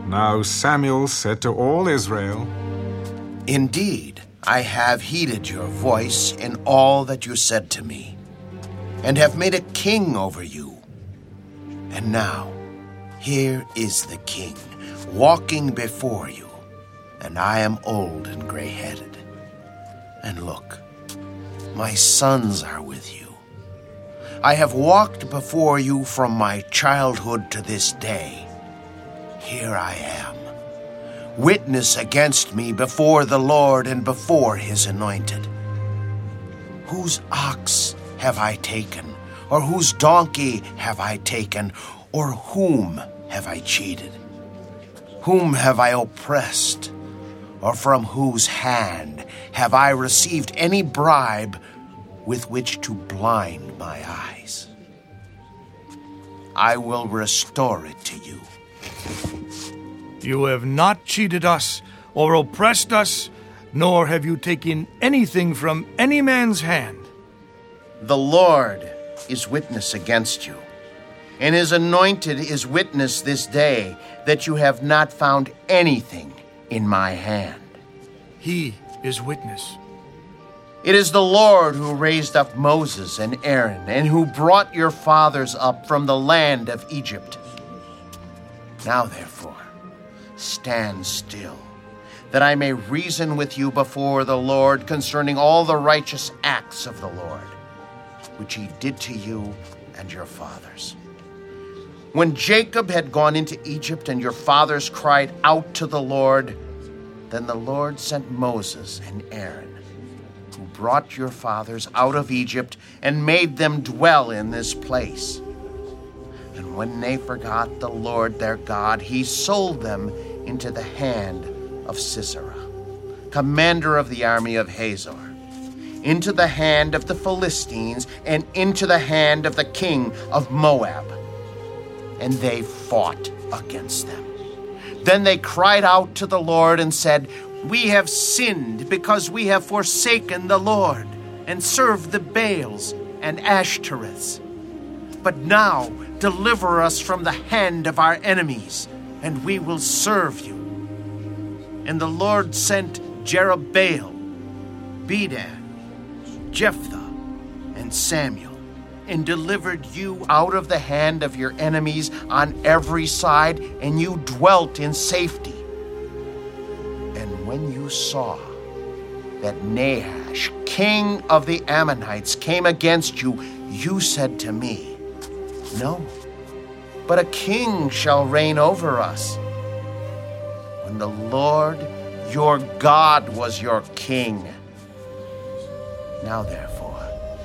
Now Samuel said to all Israel, Indeed, I have heeded your voice in all that you said to me, and have made a king over you. And now, here is the king, walking before you, and I am old and gray-headed. And look, my sons are with you. I have walked before you from my childhood to this day. Here I am, witness against me before the Lord and before his anointed. Whose ox have I taken, or whose donkey have I taken, or whom have I cheated? Whom have I oppressed, or from whose hand have I received any bribe with which to blind my eyes? I will restore it to you. You have not cheated us or oppressed us, nor have you taken anything from any man's hand. The Lord is witness against you, and his anointed is witness this day that you have not found anything in my hand. He is witness. It is the Lord who raised up Moses and Aaron, and who brought your fathers up from the land of Egypt. Now, therefore, stand still, that I may reason with you before the Lord concerning all the righteous acts of the Lord, which he did to you and your fathers. When Jacob had gone into Egypt and your fathers cried out to the Lord, then the Lord sent Moses and Aaron, who brought your fathers out of Egypt and made them dwell in this place. And when they forgot the Lord their God, he sold them into the hand of Sisera, commander of the army of Hazor, into the hand of the Philistines, and into the hand of the king of Moab. And they fought against them. Then they cried out to the Lord and said, We have sinned because we have forsaken the Lord and served the Baals and Ashtoreths. But now deliver us from the hand of our enemies, and we will serve you. And the Lord sent Jerubbaal, Bedan, Jephthah, and Samuel, and delivered you out of the hand of your enemies on every side, and you dwelt in safety. And when you saw that Nahash, king of the Ammonites, came against you, you said to me, No, but a king shall reign over us. When the Lord your God was your king. Now therefore,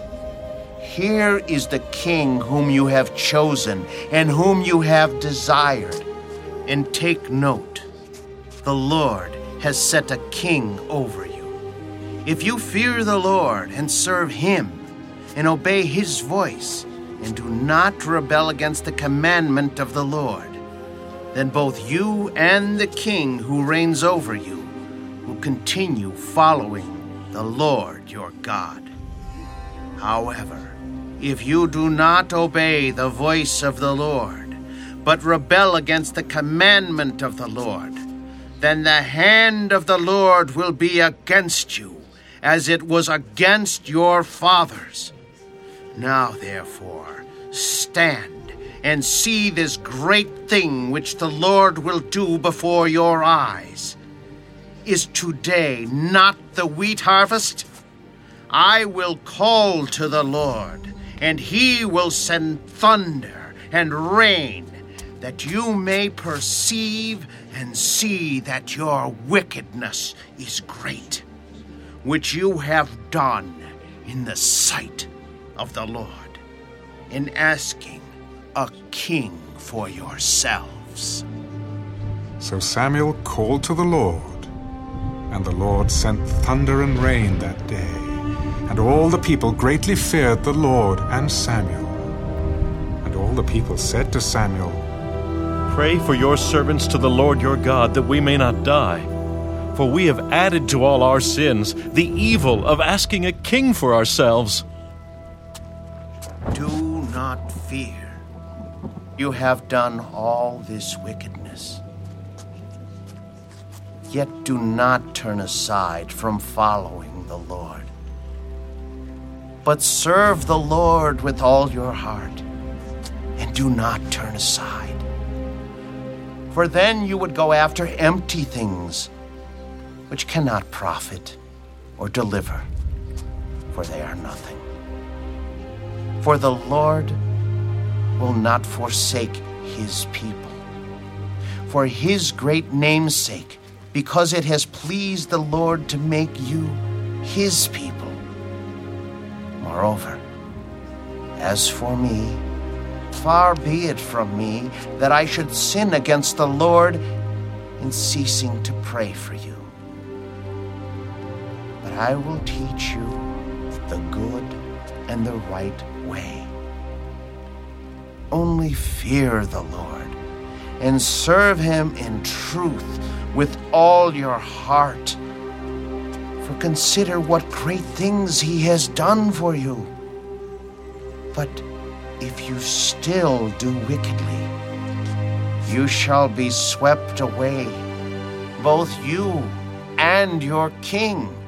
here is the king whom you have chosen and whom you have desired. And take note, the Lord has set a king over you. If you fear the Lord and serve him and obey his voice, and do not rebel against the commandment of the Lord, then both you and the king who reigns over you will continue following the Lord your God. However, if you do not obey the voice of the Lord, but rebel against the commandment of the Lord, then the hand of the Lord will be against you, as it was against your fathers. Now, therefore, stand and see this great thing which the Lord will do before your eyes. Is today not the wheat harvest? I will call to the Lord, and he will send thunder and rain, that you may perceive and see that your wickedness is great, which you have done in the sight of the Lord, in asking a king for yourselves. So Samuel called to the Lord, and the Lord sent thunder and rain that day, and all the people greatly feared the Lord and Samuel. And all the people said to Samuel, Pray for your servants to the Lord your God, that we may not die. For we have added to all our sins the evil of asking a king for ourselves. Do not fear. You have done all this wickedness. Yet do not turn aside from following the Lord, but serve the Lord with all your heart, and do not turn aside. For then you would go after empty things, which cannot profit or deliver, for they are nothing. For the Lord will not forsake his people, for his great name's sake, because it has pleased the Lord to make you his people. Moreover, as for me, far be it from me that I should sin against the Lord in ceasing to pray for you. But I will teach you the good and the right way. Only fear the Lord and serve him in truth with all your heart. For consider what great things he has done for you. But if you still do wickedly, you shall be swept away, both you and your king.